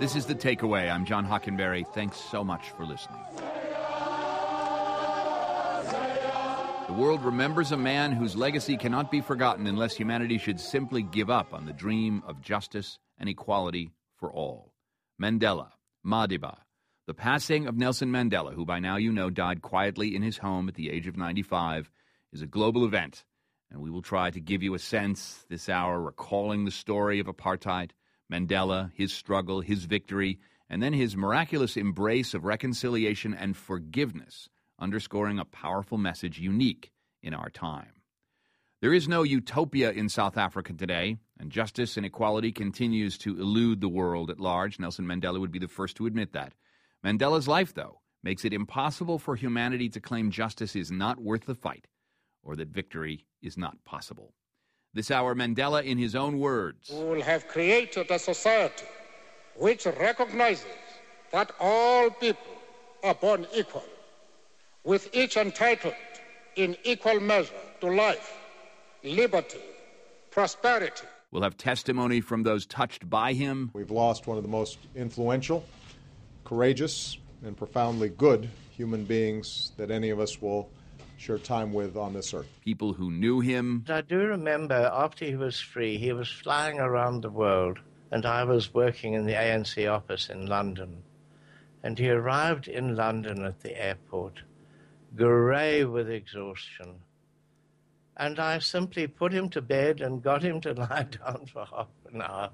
This is The Takeaway. I'm John Hockenberry. Thanks so much for listening. The world remembers a man whose legacy cannot be forgotten unless humanity should simply give up on the dream of justice and equality for all. Mandela, Madiba. The passing of Nelson Mandela, who by now you know died quietly in his home at the age of 95, is a global event, and we will try to give you a sense this hour recalling the story of apartheid, Mandela, his struggle, his victory, and then his miraculous embrace of reconciliation and forgiveness, underscoring a powerful message unique in our time. There is no utopia in South Africa today, and justice and equality continues to elude the world at large. Nelson Mandela would be the first to admit that. Mandela's life, though, makes it impossible for humanity to claim justice is not worth the fight, or that victory is not possible. This hour, Mandela, in his own words, "We will have created a society which recognizes that all people are born equal, with each entitled in equal measure to life, liberty, prosperity." We'll have testimony from those touched by him. We've lost one of the most influential, courageous, and profoundly good human beings that any of us will share time with on this earth. People who knew him. I do remember after he was free, he was flying around the world, and I was working in the ANC office in London. And he arrived in London at the airport, grey with exhaustion. And I simply put him to bed and got him to lie down for half an hour,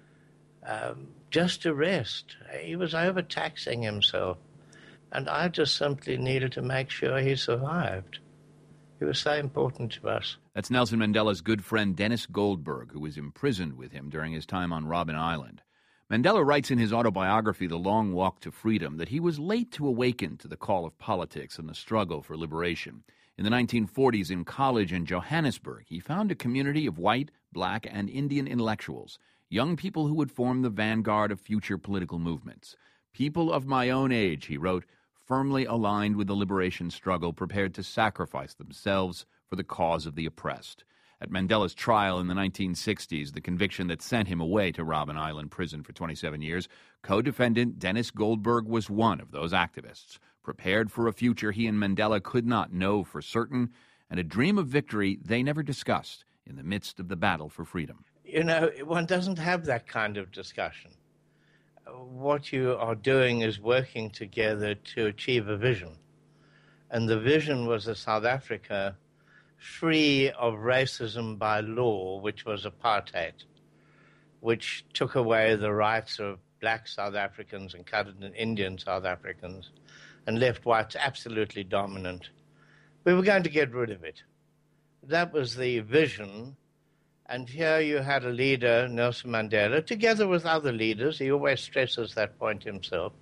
just to rest. He was overtaxing himself. And I just simply needed to make sure he survived. He was so important to us. That's Nelson Mandela's good friend Dennis Goldberg, who was imprisoned with him during his time on Robben Island. Mandela writes in his autobiography, The Long Walk to Freedom, that he was late to awaken to the call of politics and the struggle for liberation. In the 1940s, in college in Johannesburg, he found a community of white, black, and Indian intellectuals, young people who would form the vanguard of future political movements. People of my own age, he wrote, firmly aligned with the liberation struggle, prepared to sacrifice themselves for the cause of the oppressed. At Mandela's trial in the 1960s, the conviction that sent him away to Robben Island prison for 27 years, co-defendant Dennis Goldberg was one of those activists, prepared for a future he and Mandela could not know for certain, and a dream of victory they never discussed in the midst of the battle for freedom. You know, one doesn't have that kind of discussion. What you are doing is working together to achieve a vision. And the vision was a South Africa free of racism by law, which was apartheid, which took away the rights of black South Africans and colored and Indian South Africans and left whites absolutely dominant. We were going to get rid of it. That was the vision. And here you had a leader, Nelson Mandela, together with other leaders, he always stresses that point himself,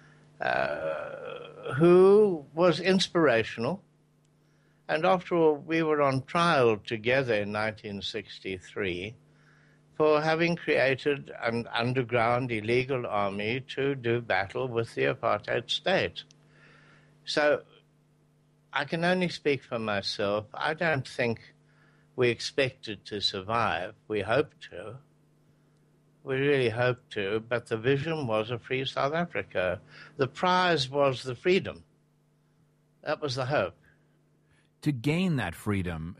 who was inspirational. And after all, we were on trial together in 1963 for having created an underground illegal army to do battle with the apartheid state. So I can only speak for myself. I don't think we expected to survive. We hoped to. We really hoped to, but the vision was a free South Africa. The prize was the freedom. That was the hope. To gain that freedom,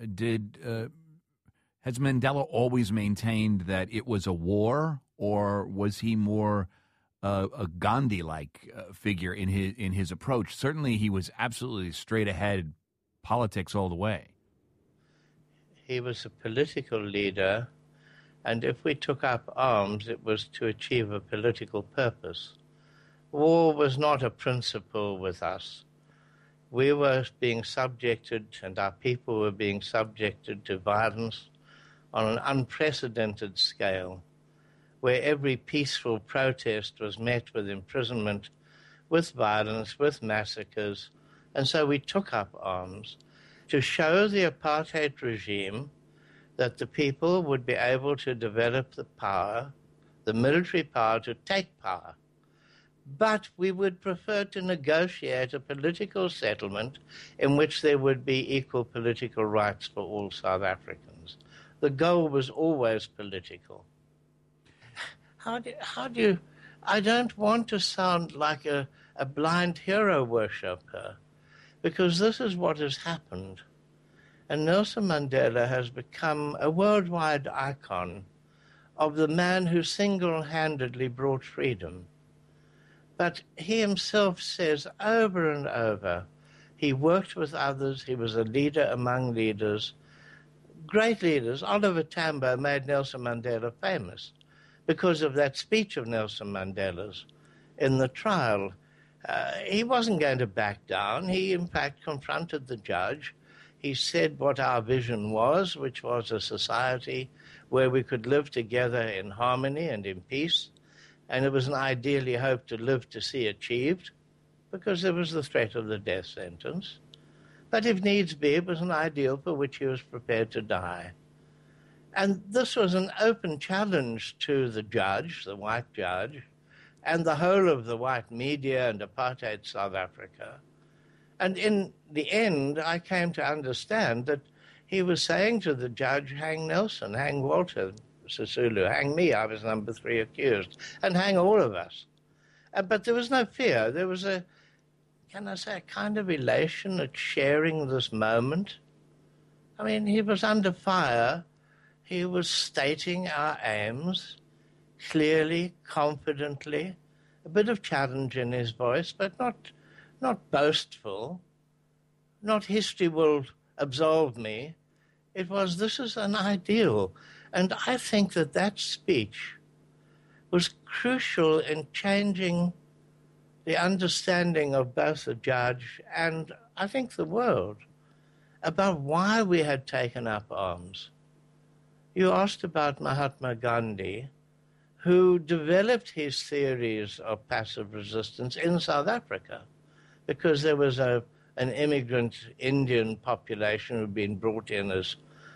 has Mandela always maintained that it was a war, or was he more a Gandhi-like figure in his approach? Certainly he was absolutely straight ahead, politics all the way. He was a political leader, and if we took up arms, it was to achieve a political purpose. War was not a principle with us. We were being subjected, and our people were being subjected to violence on an unprecedented scale, where every peaceful protest was met with imprisonment, with violence, with massacres. And so we took up arms to show the apartheid regime that the people would be able to develop the power, the military power, to take power. But we would prefer to negotiate a political settlement in which there would be equal political rights for all South Africans. The goal was always political. How do you I don't want to sound like a blind hero worshipper, because this is what has happened. And Nelson Mandela has become a worldwide icon of the man who single-handedly brought freedom. But he himself says over and over, he worked with others, he was a leader among leaders, great leaders. Oliver Tambo made Nelson Mandela famous because of that speech of Nelson Mandela's in the trial. He wasn't going to back down. He, in fact, confronted the judge. He said what our vision was, which was a society where we could live together in harmony and in peace, and it was an ideal he hoped to live to see achieved, because there was the threat of the death sentence. But if needs be, it was an ideal for which he was prepared to die. And this was an open challenge to the judge, the white judge, and the whole of the white media and apartheid South Africa. And in the end, I came to understand that he was saying to the judge, hang Nelson, hang Walter Sisulu, hang me, I was number 3 accused, and hang all of us. But there was no fear. There was a kind of elation at sharing this moment. I mean, he was under fire. He was stating our aims clearly, confidently, a bit of challenge in his voice, but not boastful, not history will absolve me. It was, this is an ideal. And I think that speech was crucial in changing the understanding of both the judge and, I think, the world about why we had taken up arms. You asked about Mahatma Gandhi, who developed his theories of passive resistance in South Africa, because there was an immigrant Indian population who had been brought in as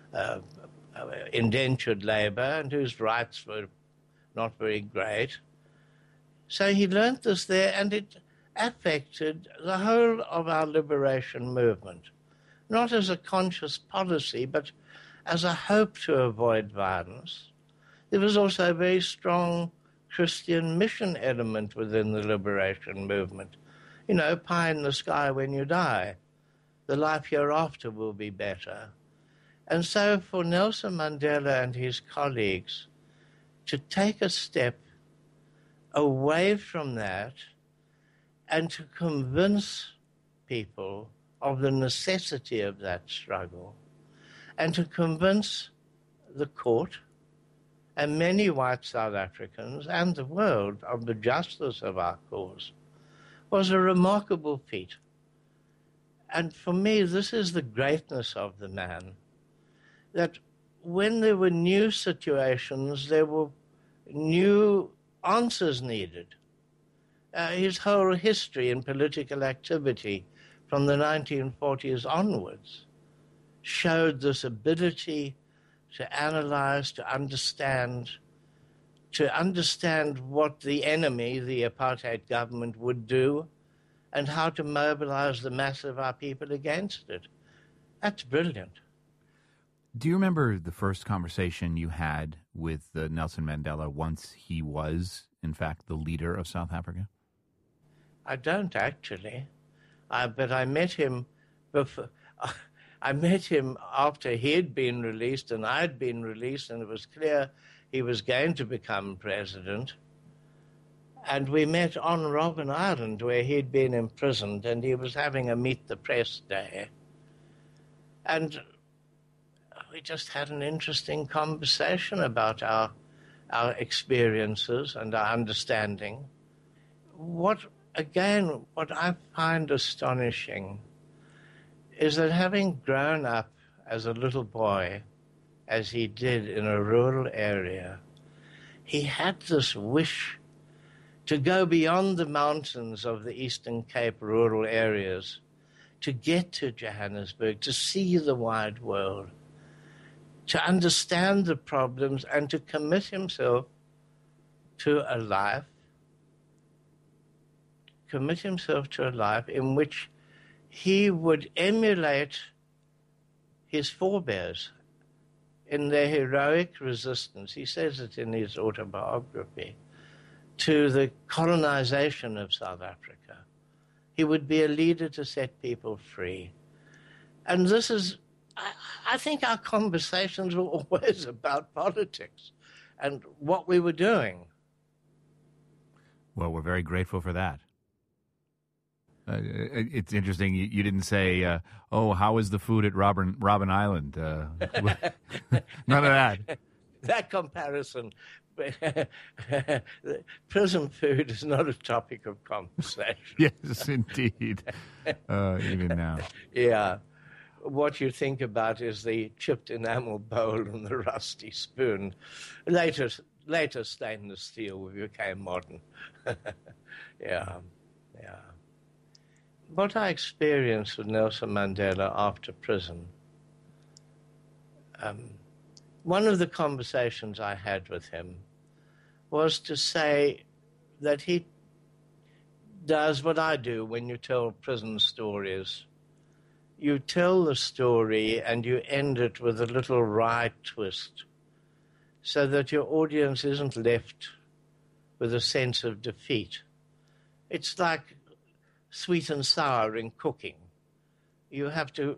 indentured labor and whose rights were not very great. So he learned this there, and it affected the whole of our liberation movement, not as a conscious policy, but as a hope to avoid violence. There was also a very strong Christian mission element within the liberation movement. You know, pie in the sky when you die. The life hereafter will be better. And so for Nelson Mandela and his colleagues to take a step away from that and to convince people of the necessity of that struggle, and to convince the court and many white South Africans and the world of the justice of our cause, was a remarkable feat. And for me, this is the greatness of the man, that when there were new situations, there were new answers needed. His whole history in political activity from the 1940s onwards showed this ability to analyze, to understand what the enemy, the apartheid government, would do and how to mobilize the mass of our people against it. That's brilliant. Do you remember the first conversation you had with Nelson Mandela once he was, in fact, the leader of South Africa? I don't actually. But I met him before. I met him after he had been released and I had been released, and it was clear he was going to become president. And we met on Robben Island, where he'd been imprisoned, and he was having a Meet the Press day. And we just had an interesting conversation about our experiences and our understanding. What I find astonishing is that having grown up as a little boy, as he did in a rural area, he had this wish to go beyond the mountains of the Eastern Cape rural areas, to get to Johannesburg, to see the wide world, to understand the problems, and to commit himself to a life in which he would emulate his forebears in their heroic resistance. He says it in his autobiography. to the colonization of South Africa. He would be a leader to set people free. And this is, I think our conversations were always about politics and what we were doing. Well, we're very grateful for that. It's interesting. You didn't say, how is the food at Robben Island? None of that. That comparison, prison food is not a topic of conversation. Yes, indeed. Even now. Yeah. What you think about is the chipped enamel bowl and the rusty spoon. Later stainless steel became modern. Yeah. What I experienced with Nelson Mandela after prison, one of the conversations I had with him was to say that he does what I do when you tell prison stories. You tell the story and you end it with a little wry twist so that your audience isn't left with a sense of defeat. It's like sweet and sour in cooking. You have to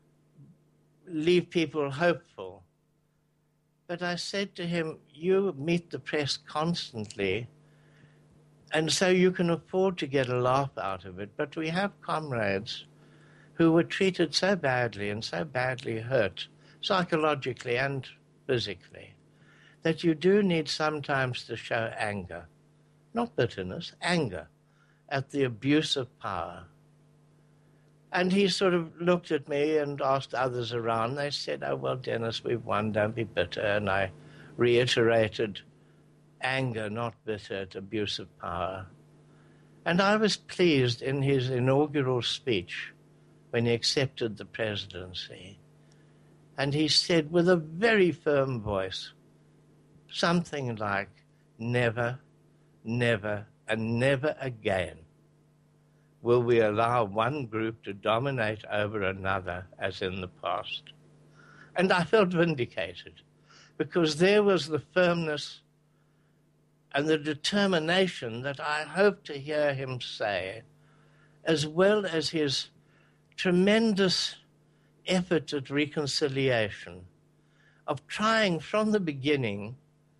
leave people hopeful. But I said to him, you meet the press constantly, and so you can afford to get a laugh out of it. But we have comrades who were treated so badly and so badly hurt, psychologically and physically, that you do need sometimes to show anger, not bitterness, anger, at the abuse of power. And he sort of looked at me and asked others around. They said, oh, well, Dennis, we've won, don't be bitter. And I reiterated anger, not bitter, at abuse of power. And I was pleased in his inaugural speech when he accepted the presidency. And he said with a very firm voice, something like, never, never, and never again will we allow one group to dominate over another as in the past. And I felt vindicated because there was the firmness and the determination that I hoped to hear him say, as well as his tremendous effort at reconciliation, of trying from the beginning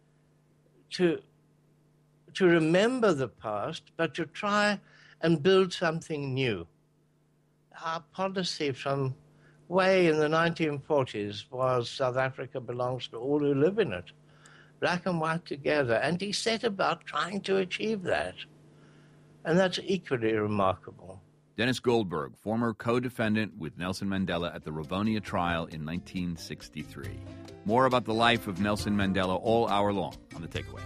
to remember the past, but to try and build something new. Our policy from way in the 1940s was South Africa belongs to all who live in it, black and white together, and he set about trying to achieve that. And that's equally remarkable. Dennis Goldberg, former co-defendant with Nelson Mandela at the Rivonia trial in 1963. More about the life of Nelson Mandela all hour long on The Takeaway.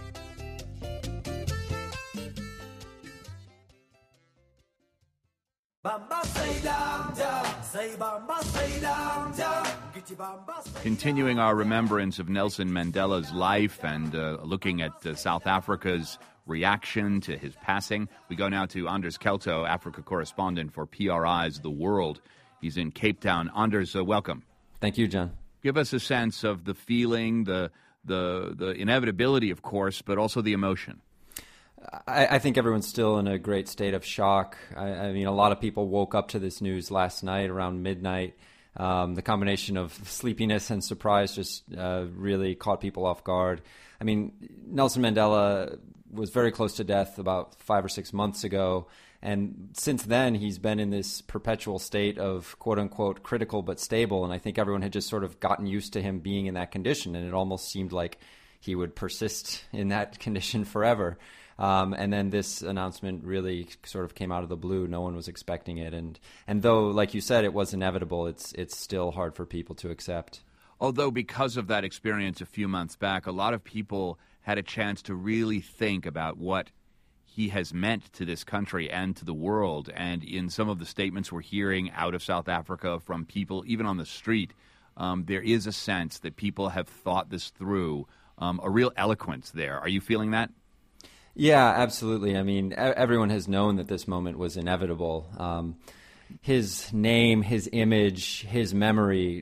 Continuing our remembrance of Nelson Mandela's life and looking at South Africa's reaction to his passing, we go now to Anders Kelto, Africa correspondent for PRI's The World. He's in Cape Town. Anders, welcome. Thank you, John. Give us a sense of the feeling, the inevitability, of course, but also the emotion. I think everyone's still in a great state of shock. I mean, a lot of people woke up to this news last night around midnight. The combination of sleepiness and surprise just really caught people off guard. I mean, Nelson Mandela was very close to death about 5 or 6 months ago. And since then, he's been in this perpetual state of, quote unquote, critical but stable. And I think everyone had just sort of gotten used to him being in that condition. And it almost seemed like he would persist in that condition forever. And then this announcement really sort of came out of the blue. No one was expecting it. And though, like you said, it was inevitable, it's still hard for people to accept. Although because of that experience a few months back, a lot of people had a chance to really think about what he has meant to this country and to the world. And in some of the statements we're hearing out of South Africa from people, even on the street, there is a sense that people have thought this through, a real eloquence there. Are you feeling that? Yeah, absolutely. I mean, everyone has known that this moment was inevitable. His name, his image, his memory,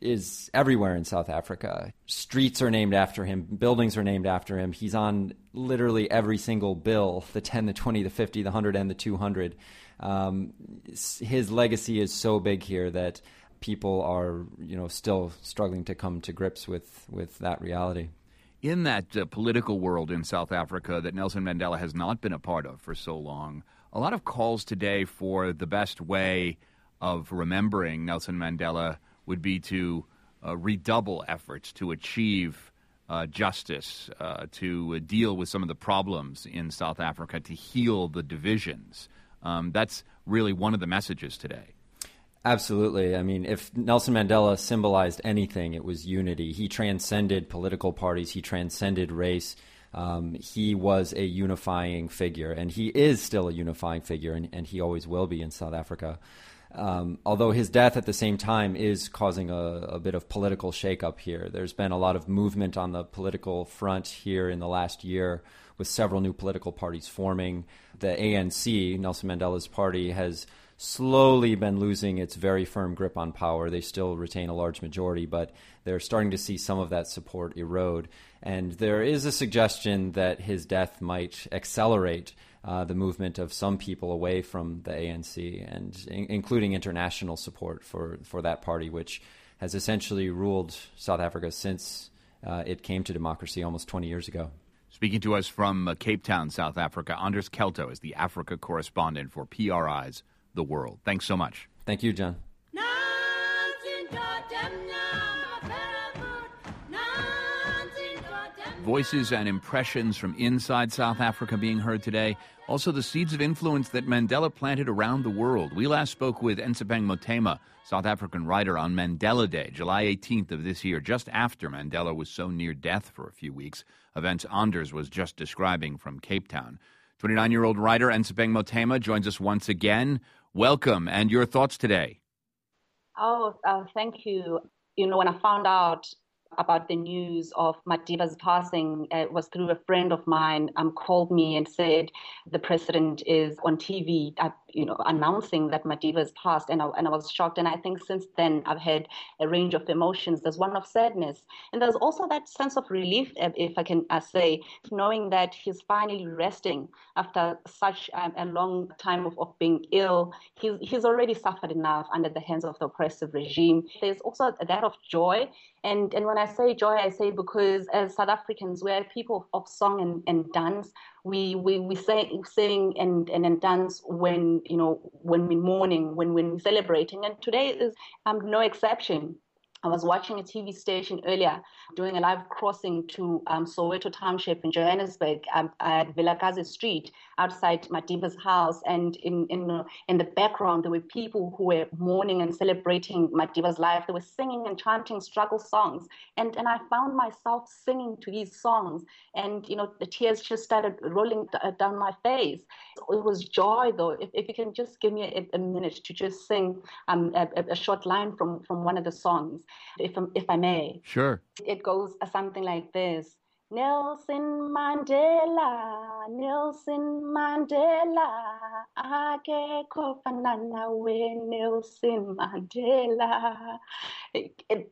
is everywhere in South Africa. Streets are named after him. Buildings are named after him. He's on literally every single bill, the 10, the 20, the 50, the 100, and the 200. His legacy is so big here that people are, still struggling to come to grips with that reality. In that political world in South Africa that Nelson Mandela has not been a part of for so long, a lot of calls today for the best way of remembering Nelson Mandela would be to redouble efforts to achieve justice, to deal with some of the problems in South Africa, to heal the divisions. That's really one of the messages today. Absolutely. I mean, if Nelson Mandela symbolized anything, it was unity. He transcended political parties. He transcended race. He was a unifying figure, and he is still a unifying figure, and he always will be in South Africa. Although his death at the same time is causing a bit of political shakeup here. There's been a lot of movement on the political front here in the last year with several new political parties forming. The ANC, Nelson Mandela's party, has slowly been losing its very firm grip on power. They still retain a large majority, but they're starting to see some of that support erode. And there is a suggestion that his death might accelerate the movement of some people away from the ANC, and including international support for that party, which has essentially ruled South Africa since it came to democracy almost 20 years ago. Speaking to us from Cape Town, South Africa, Anders Kelto is the Africa correspondent for PRI's The World. Thanks so much. Thank you, John. Voices and impressions from inside South Africa being heard today. Also the seeds of influence that Mandela planted around the world. We last spoke with Ensepeng Motema, South African writer, on Mandela Day, July 18th of this year, just after Mandela was so near death for a few weeks, events Anders was just describing from Cape Town. 29-year-old writer Ensepeng Motema joins us once again. Welcome, and your thoughts today. Thank you. When I found out about the news of Madiba's passing, it was through a friend of mine called me and said the president is on TV, announcing that Madiba has passed, and I was shocked. And I think since then I've had a range of emotions. There's one of sadness, and there's also that sense of relief, if I can say, knowing that he's finally resting after such a long time of being ill. He's already suffered enough under the hands of the oppressive regime. There's also that of joy. And when I say joy, I say because as South Africans, we're people of song and dance. We sing and dance when we're mourning, when we're celebrating. And today is no exception. I was watching a TV station earlier doing a live crossing to Soweto Township in Johannesburg at Vilakazi Street outside Madiba's house. And in the background, there were people who were mourning and celebrating Madiba's life. They were singing and chanting struggle songs. And I found myself singing to these songs. And, the tears just started rolling down my face. It was joy, though. If you can just give me a minute to just sing a short line from one of the songs. If I may. Sure. It goes something like this. Nelson Mandela, Nelson Mandela, akekho fana nawe Nelson Mandela. It's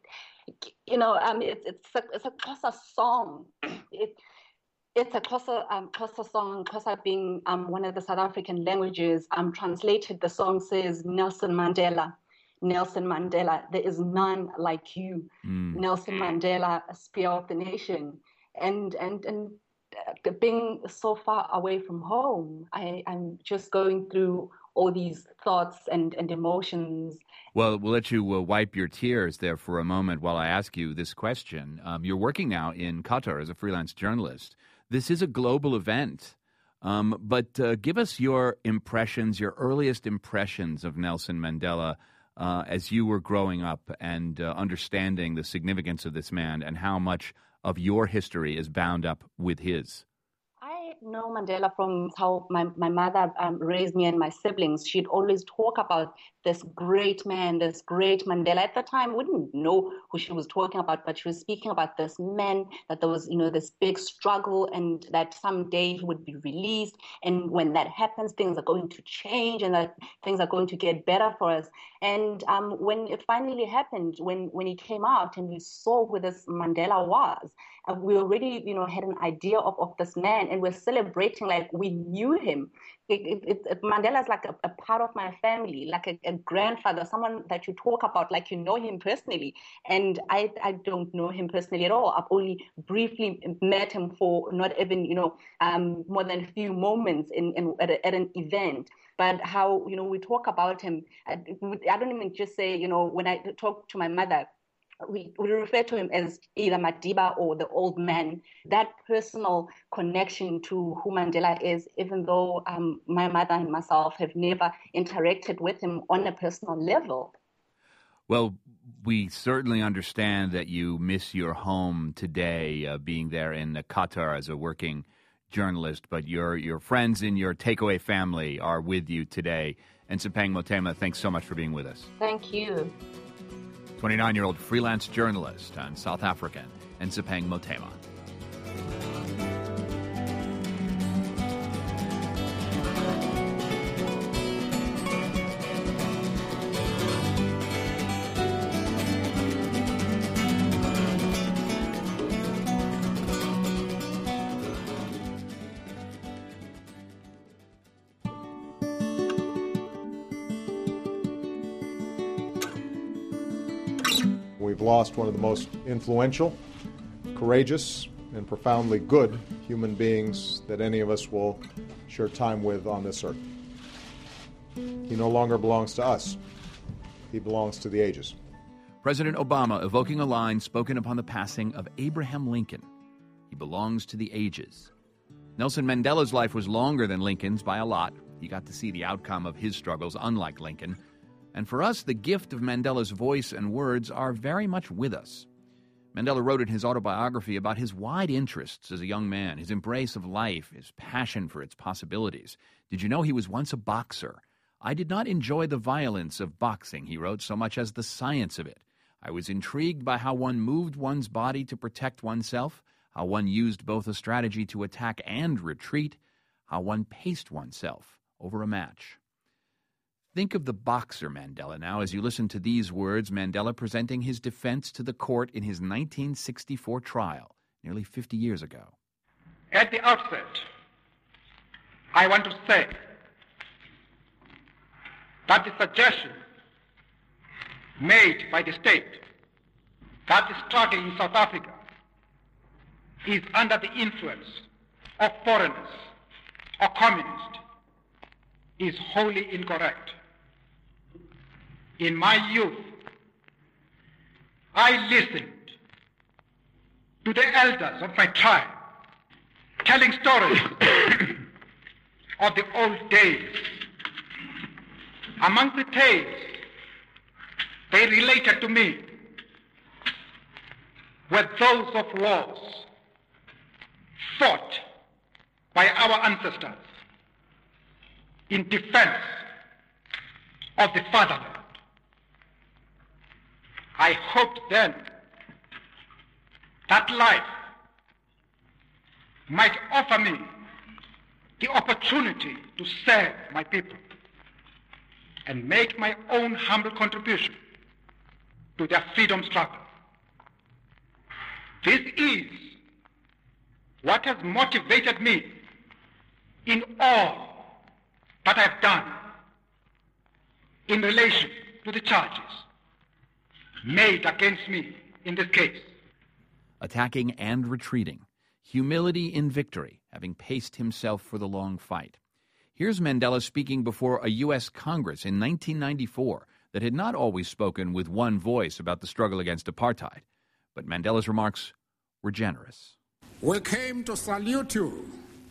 a Xhosa song. It's a Xhosa song. Xhosa being one of the South African languages. Translated, the song says, Nelson Mandela. Nelson Mandela, there is none like you. Nelson Mandela, a spear of the nation. And being so far away from home, I'm just going through all these thoughts and emotions. Well, we'll let you wipe your tears there for a moment while I ask you this question. You're working now in Qatar as a freelance journalist. This is a global event. But give us your impressions, your earliest impressions of Nelson Mandela as you were growing up and understanding the significance of this man and how much of your history is bound up with his. know Mandela from how my mother raised me and my siblings. She'd always talk about this great man, this great Mandela. At the time, we didn't know who she was talking about, but she was speaking about this man, that there was, this big struggle and that someday he would be released. And when that happens, things are going to change and that things are going to get better for us. And when it finally happened, when he came out and we saw who this Mandela was, we already, had an idea of this man, and we're celebrating like we knew him. Mandela is like a part of my family, like a grandfather, someone that you talk about like you know him personally. And I don't know him personally at all. I've only briefly met him for not even, more than a few moments at an event. But how, we talk about him, I don't even just say, when I talk to my mother, we refer to him as either Madiba or the old man. That personal connection to who Mandela is, even though my mother and myself have never interacted with him on a personal level. Well, we certainly understand that you miss your home today, being there in Qatar as a working journalist, but your friends in your takeaway family are with you today. And Ntsipeng Motema, thanks so much for being with us. Thank you. 29-year-old freelance journalist and South African, Ntsipeng Motema. We've lost one of the most influential, courageous, and profoundly good human beings that any of us will share time with on this earth. He no longer belongs to us. He belongs to the ages. President Obama evoking a line spoken upon the passing of Abraham Lincoln. He belongs to the ages. Nelson Mandela's life was longer than Lincoln's by a lot. He got to see the outcome of his struggles, unlike Lincoln. And for us, the gift of Mandela's voice and words are very much with us. Mandela wrote in his autobiography about his wide interests as a young man, his embrace of life, his passion for its possibilities. Did you know he was once a boxer? I did not enjoy the violence of boxing, he wrote, so much as the science of it. I was intrigued by how one moved one's body to protect oneself, how one used both a strategy to attack and retreat, how one paced oneself over a match. Think of the boxer Mandela now as you listen to these words, Mandela presenting his defense to the court in his 1964 trial, nearly 50 years ago. At the outset, I want to say that the suggestion made by the state that the struggle in South Africa is under the influence of foreigners or communists is wholly incorrect. In my youth, I listened to the elders of my tribe telling stories of the old days. Among the tales they related to me were those of wars fought by our ancestors in defense of the fatherland. I hoped then that life might offer me the opportunity to serve my people and make my own humble contribution to their freedom struggle. This is what has motivated me in all that I've done in relation to the charges made against me in this case. Attacking and retreating. Humility in victory, having paced himself for the long fight. Here's Mandela speaking before a U.S. Congress in 1994 that had not always spoken with one voice about the struggle against apartheid. But Mandela's remarks were generous. We came to salute you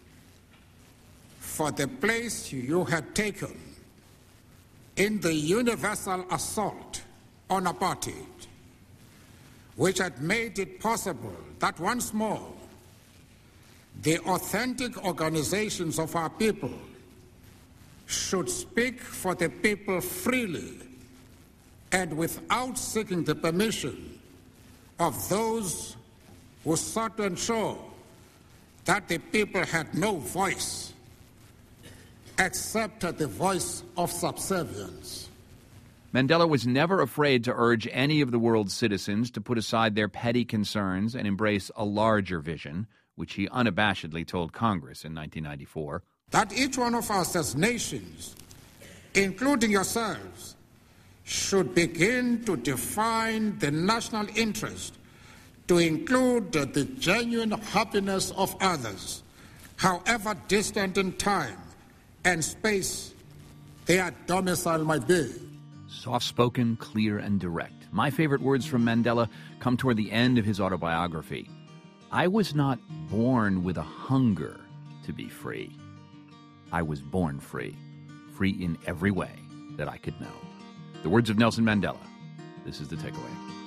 for the place you had taken in the universal assault on apartheid, which had made it possible that once more the authentic organizations of our people should speak for the people freely and without seeking the permission of those who sought to ensure that the people had no voice except the voice of subservience. Mandela was never afraid to urge any of the world's citizens to put aside their petty concerns and embrace a larger vision, which he unabashedly told Congress in 1994. That each one of us as nations, including yourselves, should begin to define the national interest to include the genuine happiness of others, however distant in time and space their domicile might be. Soft-spoken, clear, and direct. My favorite words from Mandela come toward the end of his autobiography. I was not born with a hunger to be free. I was born free, free in every way that I could know. The words of Nelson Mandela. This is The Takeaway.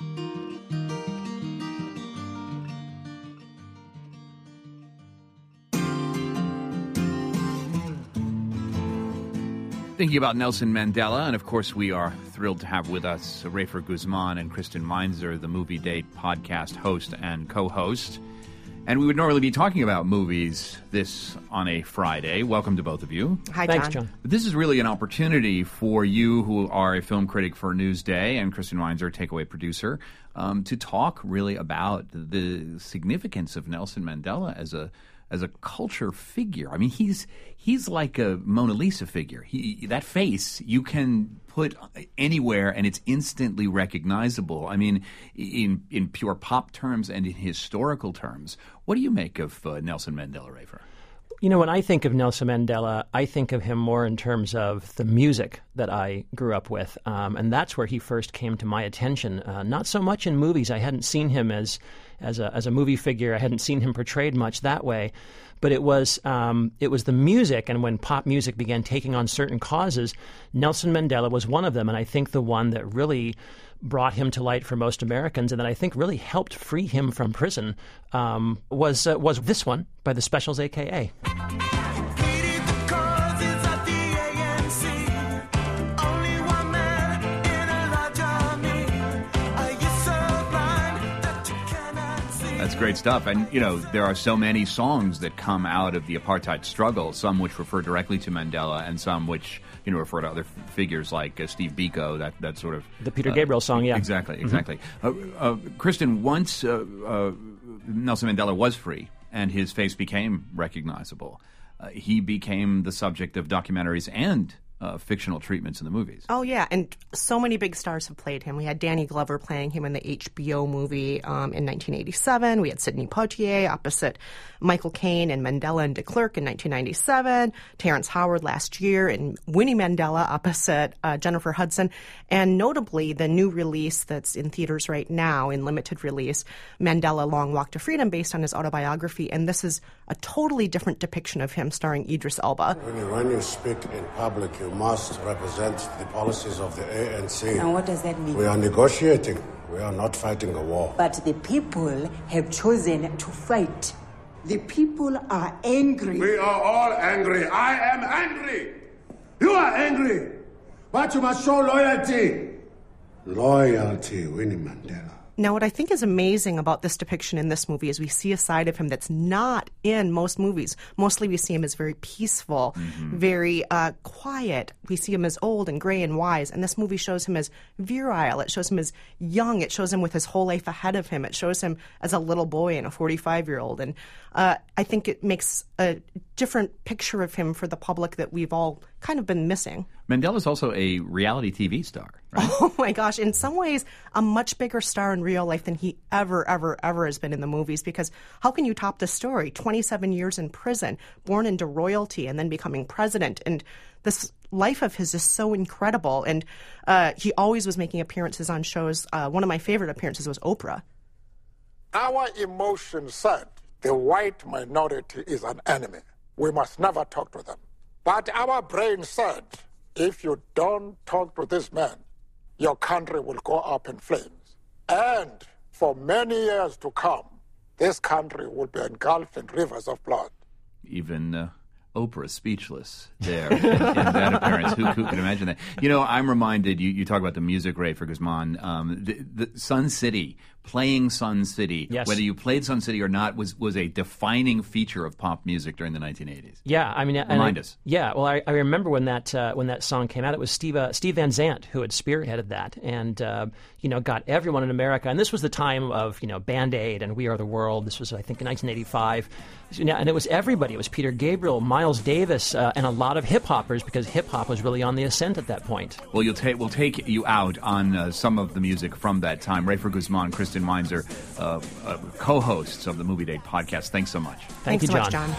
Thinking about Nelson Mandela, and of course we are thrilled to have with us Rafer Guzman and Kristen Meinzer, the Movie Date podcast host and co-host. And we would normally be talking about movies this on a Friday. Welcome to both of you. Hi, John. Thanks, John. This is really an opportunity for you, who are a film critic for Newsday, and Kristen Meinzer, takeaway producer, to talk really about the significance of Nelson Mandela as a culture figure. I mean, he's like a Mona Lisa figure. That face you can put anywhere and it's instantly recognizable. I mean, in pure pop terms and in historical terms. What do you make of Nelson Mandela, Rafer? You know, when I think of Nelson Mandela, I think of him more in terms of the music that I grew up with. And that's where he first came to my attention. Not so much in movies. I hadn't seen him as a movie figure. I hadn't seen him portrayed much that way. But it was the music, and when pop music began taking on certain causes, Nelson Mandela was one of them. And I think the one that really brought him to light for most Americans, and that I think really helped free him from prison, was this one by the Specials, a.k.a. That's great stuff. And, you know, there are so many songs that come out of the apartheid struggle, some which refer directly to Mandela and some which, you know, refer to other figures like Steve Biko, that sort of... The Peter Gabriel song, yeah. Exactly. Kristen, once Nelson Mandela was free and his face became recognizable, he became the subject of documentaries and fictional treatments in the movies. Oh, yeah, and so many big stars have played him. We had Danny Glover playing him in the HBO movie in 1987. We had Sidney Poitier opposite Michael Caine and Mandela and de Klerk in 1997. Terrence Howard last year in Winnie Mandela opposite Jennifer Hudson. And notably, the new release that's in theaters right now, in limited release, Mandela Long Walk to Freedom, based on his autobiography. And this is a totally different depiction of him, starring Idris Elba. When you speak in public, you must represent the policies of the ANC. And what does that mean? We are negotiating. We are not fighting a war. But the people have chosen to fight. The people are angry. We are all angry. I am angry. You are angry. But you must show loyalty. Loyalty, Winnie Mandela. Now, what I think is amazing about this depiction in this movie is we see a side of him that's not in most movies. Mostly we see him as very peaceful, very quiet. We see him as old and gray and wise. And this movie shows him as virile. It shows him as young. It shows him with his whole life ahead of him. It shows him as a little boy and a 45-year-old. And I think it makes a different picture of him for the public that we've all kind of been missing. Mandela's also a reality TV star, right? Oh, my gosh. In some ways, a much bigger star in real life than he ever has been in the movies, because how can you top this story? 27 years in prison, born into royalty, and then becoming president. And this life of his is so incredible. And he always was making appearances on shows. One of my favorite appearances was Oprah. Our emotion said the white minority is an enemy. We must never talk to them. But our brain said, if you don't talk to this man, your country will go up in flames. And for many years to come, this country would be engulfed in rivers of blood. Even Oprah speechless there in that appearance. Who can imagine that? You know, I'm reminded, you talk about the music, Ray for Guzman, the Sun City, playing Sun City, yes. Whether you played Sun City or not, was a defining feature of pop music during the 1980s. Yeah, I mean, remind us. Yeah, well, I remember when that song came out. It was Steve Van Zandt who had spearheaded that, and got everyone in America. And this was the time of Band Aid and We Are the World. This was, I think, in 1985, and it was everybody. It was Peter Gabriel, Miles Davis, and a lot of hip hoppers, because hip hop was really on the ascent at that point. Well, we'll take you out on some of the music from that time. Rafer Guzman, Kristen Meinzer, co-hosts of the Movie Date podcast. Thanks so much. Thank you, so much, John.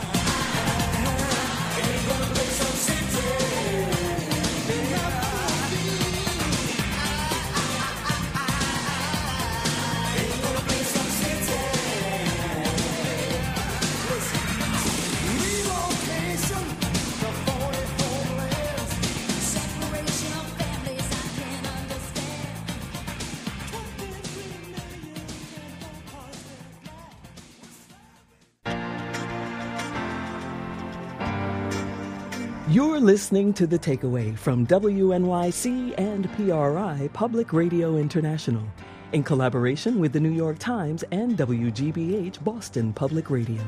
You're listening to The Takeaway from WNYC and PRI Public Radio International, in collaboration with the New York Times and WGBH Boston Public Radio.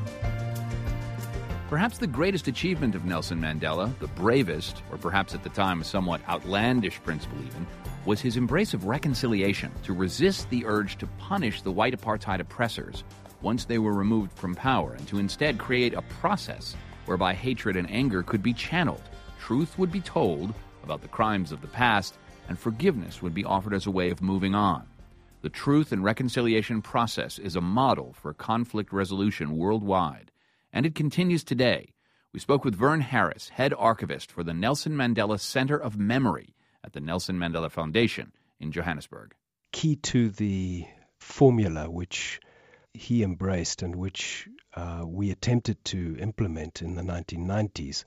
Perhaps the greatest achievement of Nelson Mandela, the bravest, or perhaps at the time a somewhat outlandish principle even, was his embrace of reconciliation to resist the urge to punish the white apartheid oppressors once they were removed from power, and to instead create a process whereby hatred and anger could be channeled, truth would be told about the crimes of the past, and forgiveness would be offered as a way of moving on. The truth and reconciliation process is a model for conflict resolution worldwide, and it continues today. We spoke with Vern Harris, head archivist for the Nelson Mandela Center of Memory at the Nelson Mandela Foundation in Johannesburg. Key to the formula which he embraced and which we attempted to implement in the 1990s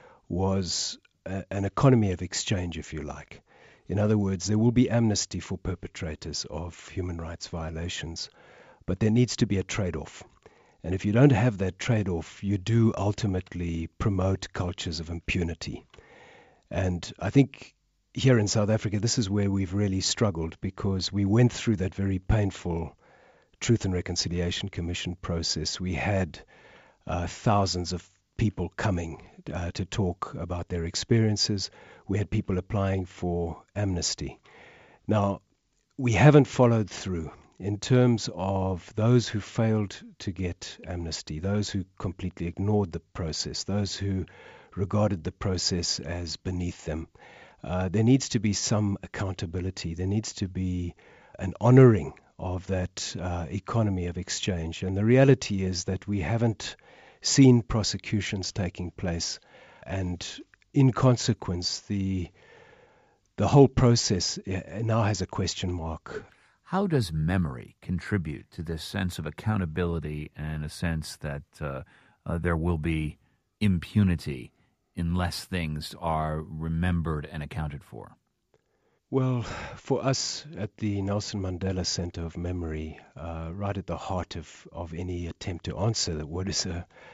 was an economy of exchange, if you like. In other words, there will be amnesty for perpetrators of human rights violations, but there needs to be a trade-off. And if you don't have that trade-off, you do ultimately promote cultures of impunity. And I think here in South Africa, this is where we've really struggled, because we went through that very painful Truth and Reconciliation Commission process. We had thousands of people coming to talk about their experiences. We had people applying for amnesty. Now, we haven't followed through in terms of those who failed to get amnesty, those who completely ignored the process, those who regarded the process as beneath them. There needs to be some accountability. There needs to be an honoring of that economy of exchange. And the reality is that we haven't seen prosecutions taking place, and in consequence, the whole process now has a question mark. How does memory contribute to this sense of accountability and a sense that there will be impunity unless things are remembered and accounted for? Well, for us at the Nelson Mandela Center of Memory, right at the heart of any attempt to answer what is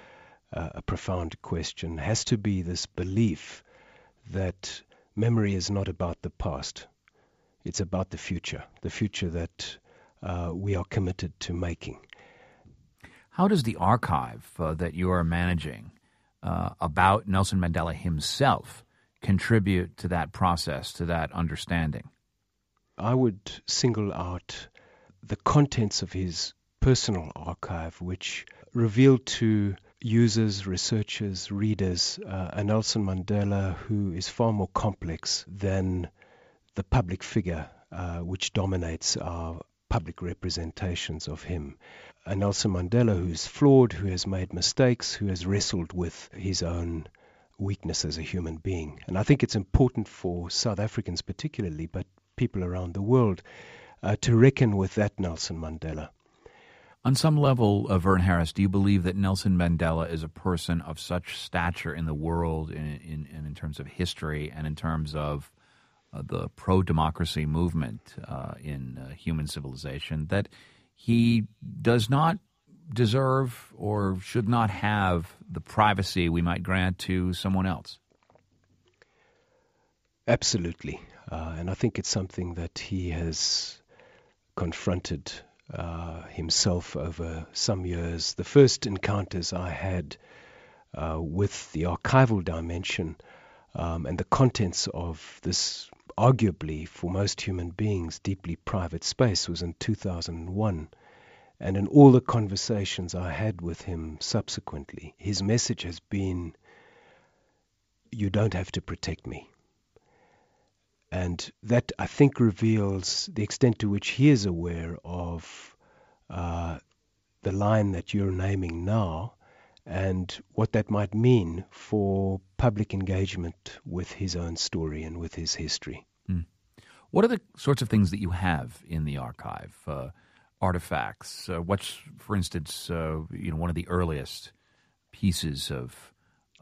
a profound question, has to be this belief that memory is not about the past. It's about the future that we are committed to making. How does the archive that you are managing about Nelson Mandela himself contribute to that process, to that understanding? I would single out the contents of his personal archive, which reveal to users, researchers, readers, a Nelson Mandela who is far more complex than the public figure which dominates our public representations of him. A Nelson Mandela who's flawed, who has made mistakes, who has wrestled with his own weakness as a human being. And I think it's important for South Africans particularly, but people around the world, to reckon with that Nelson Mandela. On some level, Vern Harris, do you believe that Nelson Mandela is a person of such stature in the world in terms of history and in terms of the pro-democracy movement in human civilization that he does not deserve or should not have the privacy we might grant to someone else? Absolutely. And I think it's something that he has confronted himself over some years. The first encounters I had with the archival dimension and the contents of this arguably, for most human beings, deeply private space was in 2001. And in all the conversations I had with him subsequently, his message has been, you don't have to protect me. And that, I think, reveals the extent to which he is aware of the line that you're naming now and what that might mean for public engagement with his own story and with his history. What are the sorts of things that you have in the archive? Artifacts? What's, for instance, one of the earliest pieces of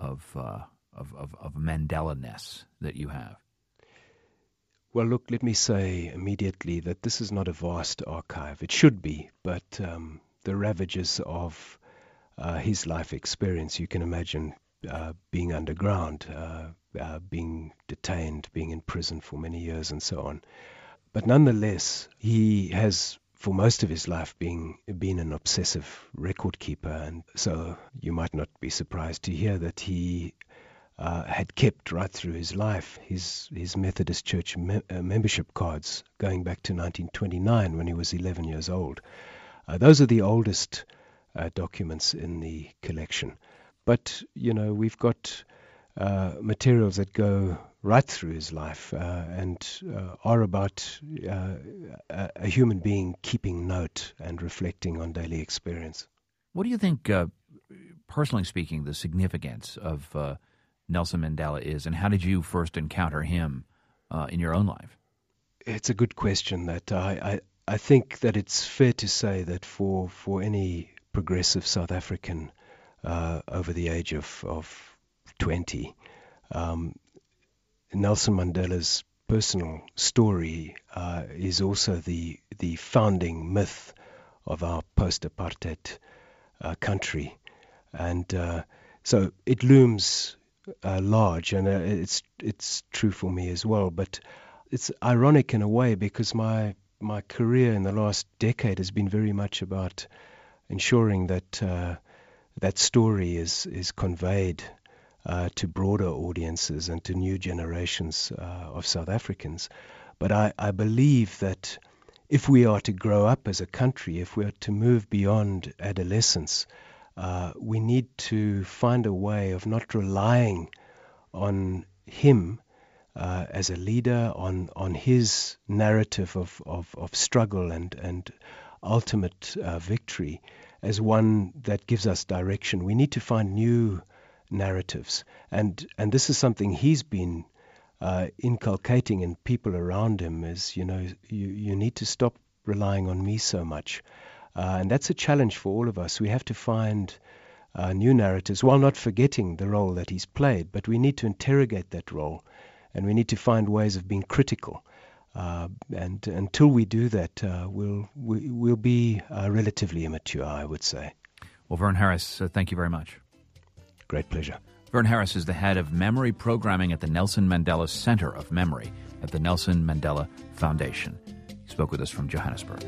Mandela-ness that you have? Well, look, let me say immediately that this is not a vast archive. It should be, but the ravages of his life experience, you can imagine being underground, being detained, being in prison for many years and so on. But nonetheless, he has, for most of his life, been an obsessive record keeper. And so you might not be surprised to hear that he had kept right through his life his Methodist Church membership cards going back to 1929 when he was 11 years old. Those are the oldest documents in the collection. But, we've got materials that go right through his life and are about a human being keeping note and reflecting on daily experience. What do you think, personally speaking, the significance of Nelson Mandela is, and how did you first encounter him in your own life? It's a good question. That I think that it's fair to say that for any progressive South African over the age of 20, Nelson Mandela's personal story is also the founding myth of our post-apartheid country, and so it looms large, and it's true for me as well. But it's ironic in a way because my career in the last decade has been very much about ensuring that that story is conveyed to broader audiences and to new generations of South Africans. But I believe that if we are to grow up as a country, if we are to move beyond adolescence, we need to find a way of not relying on him as a leader, on his narrative of struggle and ultimate victory as one that gives us direction. We need to find new narratives, and this is something he's been inculcating in people around him. Is you need to stop relying on me so much. And that's a challenge for all of us. We have to find new narratives while not forgetting the role that he's played, but we need to interrogate that role, and we need to find ways of being critical. And until we do that, we'll be relatively immature, I would say. Well, Vern Harris, thank you very much. Great pleasure. Vern Harris is the head of memory programming at the Nelson Mandela Center of Memory at the Nelson Mandela Foundation. He spoke with us from Johannesburg.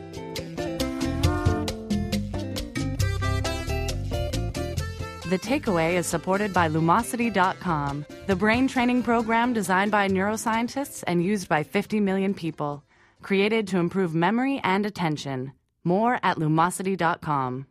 The Takeaway is supported by Lumosity.com, the brain training program designed by neuroscientists and used by 50 million people. Created to improve memory and attention. More at Lumosity.com.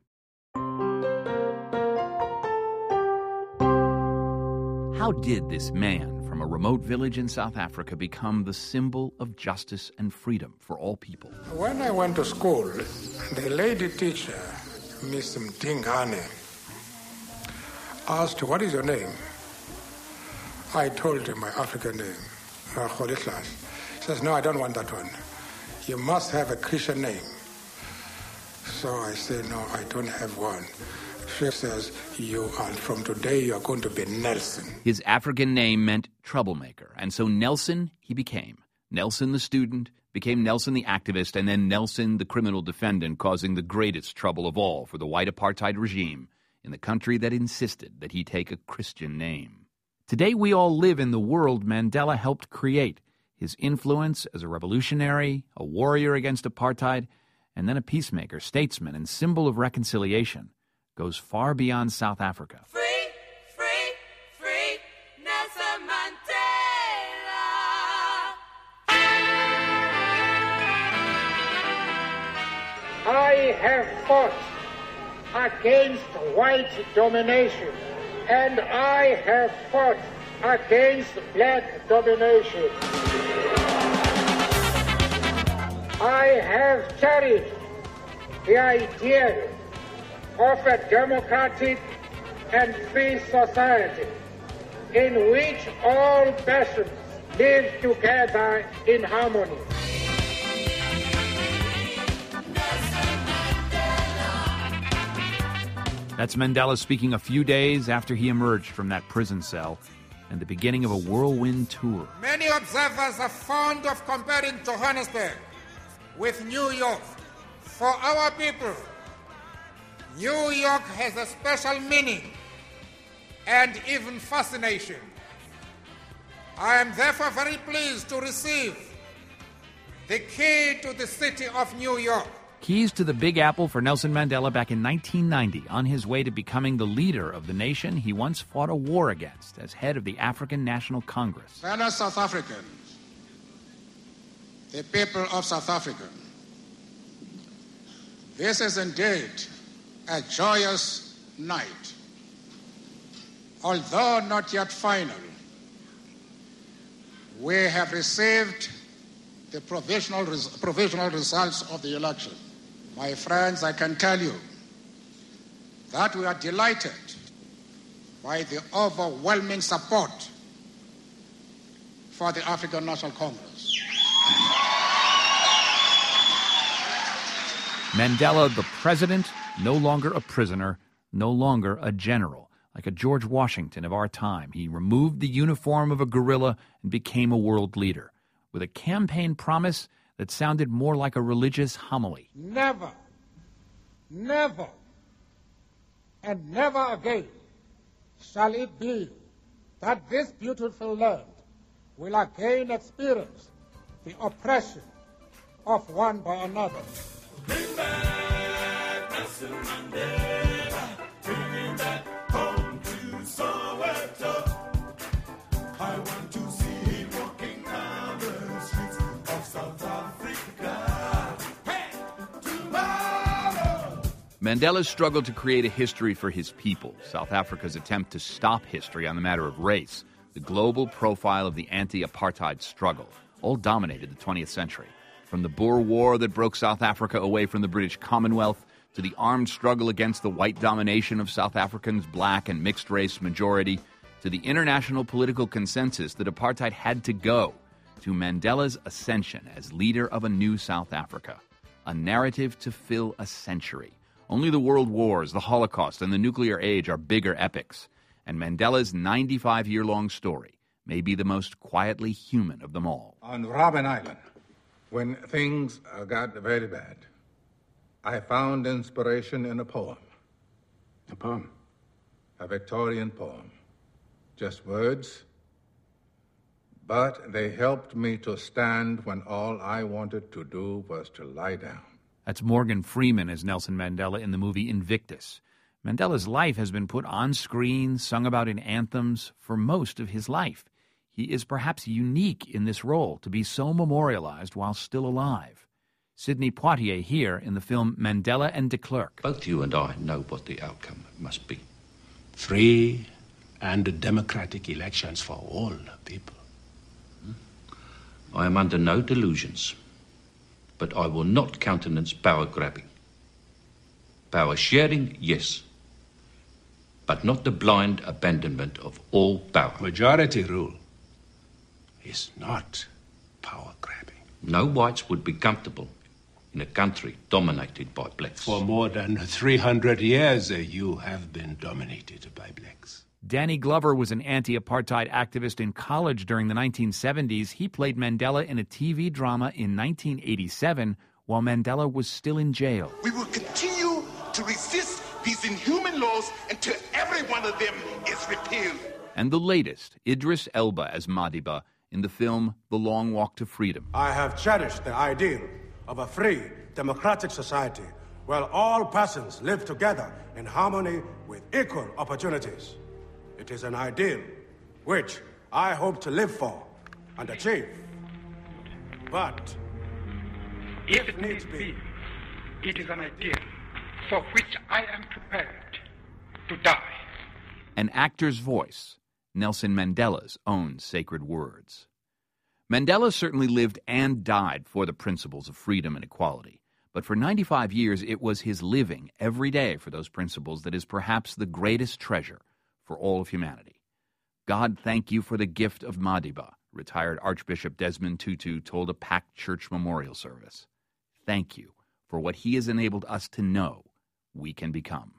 How did this man from a remote village in South Africa become the symbol of justice and freedom for all people? When I went to school, the lady teacher, Miss Mdingane, asked, "What is your name?" I told her my African name, Kholihlas. She says, "No, I don't want that one. You must have a Christian name." So I said, "No, I don't have one." She says, from today, you are going to be Nelson. His African name meant troublemaker, and so Nelson he became. Nelson the student, became Nelson the activist and then Nelson the criminal defendant, causing the greatest trouble of all for the white apartheid regime in the country that insisted that he take a Christian name. Today we all live in the world Mandela helped create. His influence as a revolutionary, a warrior against apartheid, and then a peacemaker, statesman, and symbol of reconciliation goes far beyond South Africa. Free Nelson Mandela. I have fought against white domination, and I have fought against black domination. I have cherished the idea of a democratic and free society in which all nations live together in harmony. That's Mandela speaking a few days after he emerged from that prison cell and the beginning of a whirlwind tour. Many observers are fond of comparing Johannesburg with New York. For our people, New York has a special meaning and even fascination. I am therefore very pleased to receive the key to the city of New York. Keys to the Big Apple for Nelson Mandela back in 1990, on his way to becoming the leader of the nation he once fought a war against as head of the African National Congress. Fellow South Africans, the people of South Africa, this is indeed a joyous night. Although not yet final, we have received the provisional results of the election. My friends, I can tell you that we are delighted by the overwhelming support for the African National Congress. Mandela, the president, no longer a prisoner, no longer a general. Like a George Washington of our time, he removed the uniform of a guerrilla and became a world leader, with a campaign promise that sounded more like a religious homily. Never, never, and never again shall it be that this beautiful land will again experience the oppression of one by another. Bring back Nelson Mandela, bring him back home to Soweto. I want to see him walking down the streets of South Africa. Hey, tomorrow! Mandela struggled to create a history for his people. South Africa's attempt to stop history on the matter of race, the global profile of the anti-apartheid struggle, all dominated the 20th century. From the Boer War that broke South Africa away from the British Commonwealth, to the armed struggle against the white domination of South Africa's black and mixed-race majority, to the international political consensus that apartheid had to go, to Mandela's ascension as leader of a new South Africa. A narrative to fill a century. Only the world wars, the Holocaust, and the nuclear age are bigger epics. And Mandela's 95-year-long story may be the most quietly human of them all. On Robben Island, when things got very bad, I found inspiration in a poem. A poem? A Victorian poem. Just words, but they helped me to stand when all I wanted to do was to lie down. That's Morgan Freeman as Nelson Mandela in the movie Invictus. Mandela's life has been put on screen, sung about in anthems for most of his life. He is perhaps unique in this role to be so memorialized while still alive. Sidney Poitier here in the film Mandela and de Klerk. Both you and I know what the outcome must be. Free and democratic elections for all people. I am under no delusions, but I will not countenance power grabbing. Power sharing, yes, but not the blind abandonment of all power. Majority rule is not power grabbing. No whites would be comfortable in a country dominated by blacks. For more than 300 years, you have been dominated by blacks. Danny Glover was an anti-apartheid activist in college during the 1970s. He played Mandela in a TV drama in 1987 while Mandela was still in jail. We will continue to resist these inhuman laws until every one of them is repealed. And the latest, Idris Elba as Madiba in the film The Long Walk to Freedom. I have cherished the ideal of a free, democratic society where all persons live together in harmony with equal opportunities. It is an ideal which I hope to live for and achieve. But if needs be, it is an ideal for which I am prepared to die. An actor's voice, Nelson Mandela's own sacred words. Mandela certainly lived and died for the principles of freedom and equality. But for 95 years, it was his living every day for those principles that is perhaps the greatest treasure for all of humanity. God, thank you for the gift of Madiba, retired Archbishop Desmond Tutu told a packed church memorial service. Thank you for what he has enabled us to know we can become.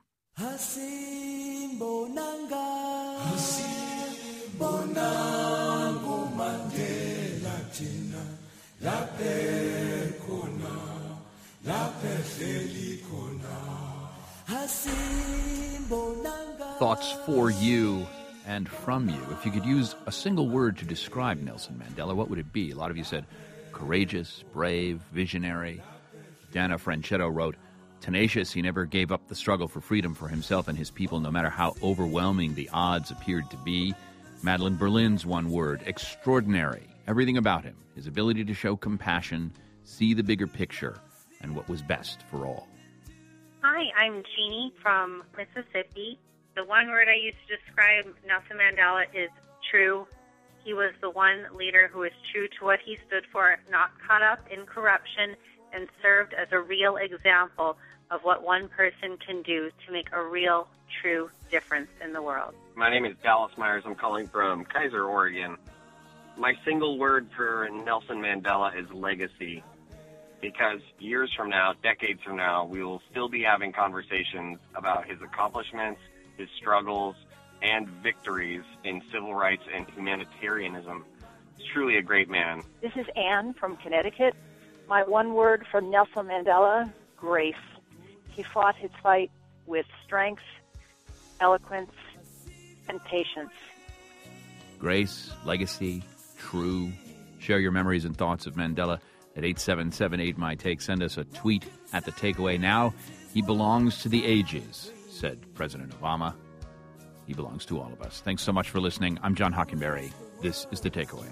Thoughts for you and from you. If you could use a single word to describe Nelson Mandela, what would it be? A lot of you said courageous, brave, visionary. Dana Franchetto wrote, tenacious, he never gave up the struggle for freedom for himself and his people, no matter how overwhelming the odds appeared to be. Madeline Berlin's one word, extraordinary. Everything about him, his ability to show compassion, see the bigger picture, and what was best for all. Hi, I'm Jeannie from Mississippi. The one word I use to describe Nelson Mandela is true. He was the one leader who was true to what he stood for, not caught up in corruption, and served as a real example of what one person can do to make a real, true difference in the world. My name is Dallas Myers. I'm calling from Kaiser, Oregon. My single word for Nelson Mandela is legacy, because years from now, decades from now, we will still be having conversations about his accomplishments, his struggles, and victories in civil rights and humanitarianism. He's truly a great man. This is Anne from Connecticut. My one word for Nelson Mandela, grace. He fought his fight with strength, eloquence, and patience. Grace, legacy, true. Share your memories and thoughts of Mandela at 877-8MY-TAKE. Send us a tweet at The Takeaway. Now, he belongs to the ages, said President Obama. He belongs to all of us. Thanks so much for listening. I'm John Hockenberry. This is The Takeaway.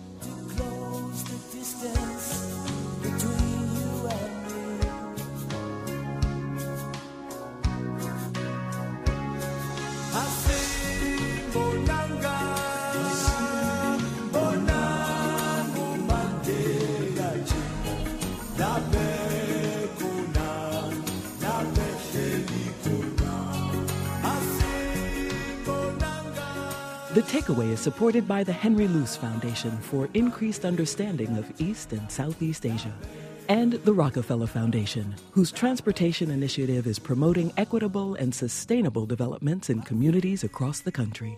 The Takeaway is supported by the Henry Luce Foundation for increased understanding of East and Southeast Asia, and the Rockefeller Foundation, whose transportation initiative is promoting equitable and sustainable developments in communities across the country.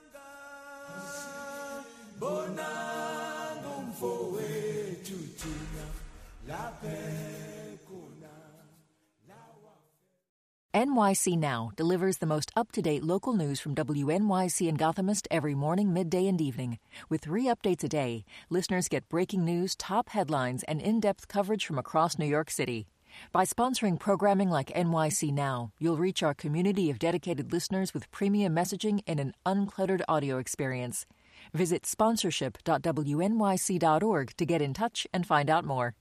NYC Now delivers the most up-to-date local news from WNYC and Gothamist every morning, midday, and evening. With 3 updates a day, listeners get breaking news, top headlines, and in-depth coverage from across New York City. By sponsoring programming like NYC Now, you'll reach our community of dedicated listeners with premium messaging and an uncluttered audio experience. Visit sponsorship.wnyc.org to get in touch and find out more.